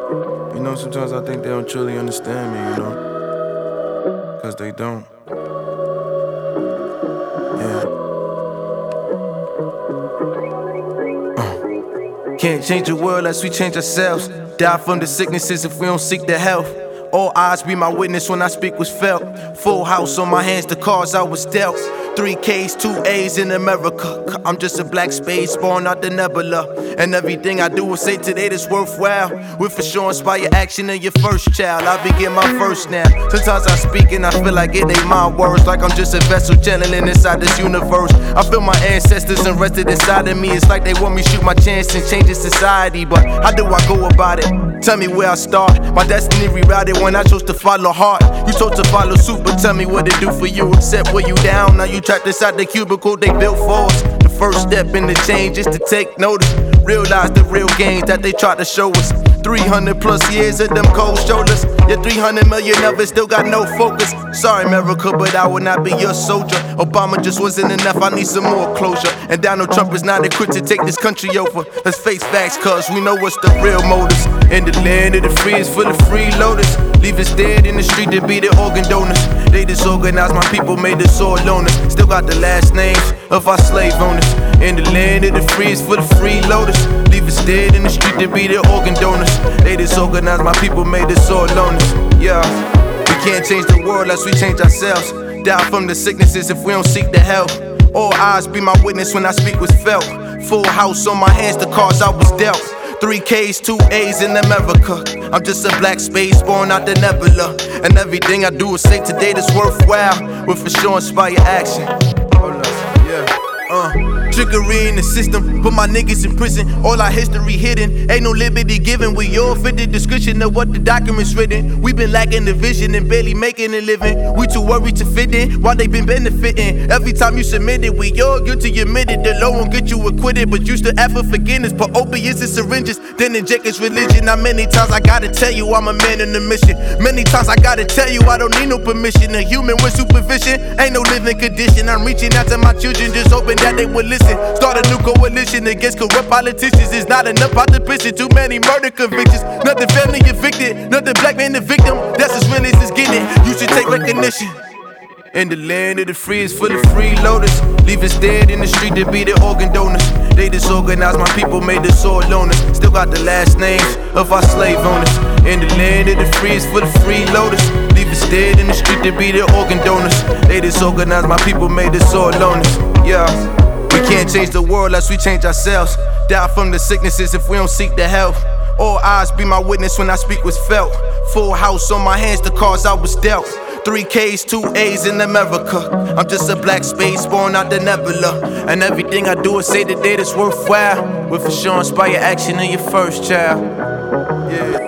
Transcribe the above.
You know, sometimes I think they don't truly understand me, you know? Cause they don't. Yeah. Can't change the world unless we change ourselves. Die from the sicknesses if we don't seek the health. All eyes be my witness when I speak was felt. Full house on my hands, the cards I was dealt. 3 Ks, 2 A's in America. I'm just a black space born out the nebula. And everything I do will say today that's worthwhile. Will for sure inspire action in your first child. I begin my first now. Sometimes I speak and I feel like it ain't my words. Like I'm just a vessel channeling inside this universe. I feel my ancestors invested inside of me. It's like they want me shoot my chance and change society. But how do I go about it? Tell me where I start. My destiny rerouted when I chose to follow heart. You chose to follow suit, but tell me what it do for you. Except where you down, now you trapped inside the cubicle they built for us. The first step in the change is to take notice. Realize the real gains that they tried to show us. 300 plus years of them cold shoulders. Yet 300 million of it still got no focus. Sorry America, but I will not be your soldier. Obama just wasn't enough, I need some more closure. And Donald Trump is not equipped to take this country over. Let's face facts, cause we know what's the real motives. In the land of the free is full of freeloaders. Leave us dead in the street to be the organ donors. They disorganized my people, made us all loners. Still got the last names of our slave owners. In the land of the free is full of freeloaders. Leave us dead in the street to be the organ donors. They disorganized my people, made us all loners. Yeah, we can't change the world unless we change ourselves. Die from the sicknesses if we don't seek the help. All eyes be my witness when I speak was felt. Full house on my hands, the cards I was dealt. 3 Ks, 2 A's in America. I'm just a black space born out the nebula. And everything I do is say today that's worthwhile. Will for sure inspire action. Hold up, yeah. Trickery in the system, put my niggas in prison. All our history hidden, ain't no liberty given. We all fit the description of what the documents written. We been lacking the vision and barely making a living. We too worried to fit in while they been benefiting. Every time you submit it, we all guilty admitted. The law won't get you acquitted, but you still ask for forgiveness. Put opiates and syringes, then inject his religion. Now many times I gotta tell you I'm a man in the mission. Many times I gotta tell you I don't need no permission. A human with supervision ain't no living condition. I'm reaching out to my children, just hoping that they will listen. Start a new coalition against corrupt politicians. It's not enough out the prison, too many murder convictions. Nothing family evicted, nothing black man the victim. That's as real as it's getting. You should take recognition. In the land of the free is full of freeloaders. Leave us dead in the street to be the organ donors. They disorganized my people, made us all loners. Still got the last names of our slave owners. In the land of the free is full of freeloaders. Leave us dead in the street to be the organ donors. They disorganized my people, made us all loners. Yeah. We can't change the world unless we change ourselves. Die from the sicknesses if we don't seek the help. All eyes be my witness when I speak was felt. Full house on my hands, the cards I was dealt. 3 Ks, 2 A's in America. I'm just a black space born out the nebula. And everything I do is say today that's worthwhile. Will for sure inspire action in your first child. Yeah.